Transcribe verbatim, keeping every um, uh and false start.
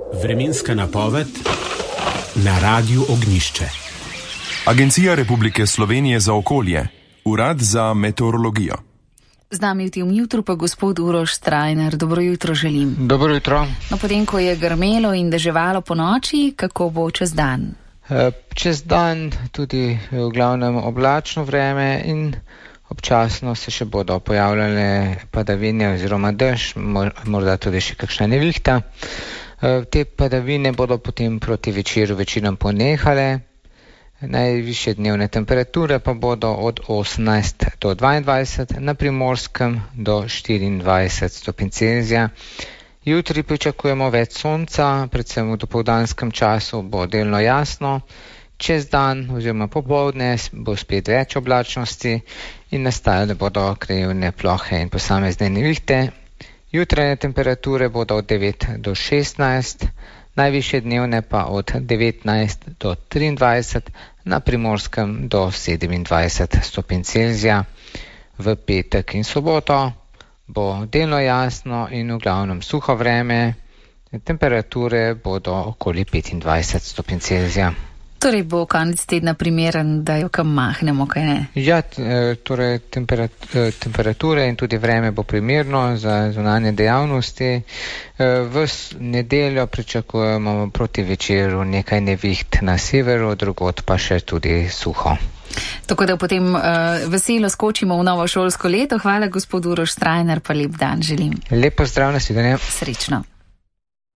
Vremenska napoved na Radiu Ognjišče. Agencija Republike Slovenije za okolje, Urad za meteorologijo. Z nami v tem jutru pa gospod Uroš Strajnar. Dobro jutro želim. Dobro jutro. No, potem, ko je grmelo in deževalo po noči, kako bo čez dan? Čez dan tudi v glavnem oblačno vreme in občasno se še bodo pojavljale padavine oziroma dež, morda tudi še kakšna nevihta. Te padavine bodo potem proti večeru večinoma ponehale. Najvišje dnevne temperature pa bodo od osemnajst do dvaindvajset, na Primorskem do štiriindvajset stopinj Celzija. Jutri pričakujemo več sonca, predvsem v dopoldanskem času bo delno jasno. Čez dan oziroma popoldne bo spet več oblačnosti in nastajale bodo krajevne plohe in posamezne nevihte. Jutranje temperature bodo od devet do šestnajst, najvišje dnevne pa od devetnajst do triindvajset, na Primorskem do sedemindvajset stopinj Celzija. V petek in soboto bo delno jasno in v glavnem suho vreme, temperature bodo okoli petindvajset stopinj Celzija. Torej bo konec tedna primeren, da jo kam mahnemo, kaj ne? Ja, torej temperature in tudi vreme bo primerno za zunanje dejavnosti. V nedeljo pričakujemo proti večeru nekaj neviht na severu, drugod pa še tudi suho. Tako da potem uh, veselo skočimo v novo šolsko leto. Hvala, gospod Uroš Strajnar, pa lep dan želim. Lep pozdrav, nasvidenje. Srečno.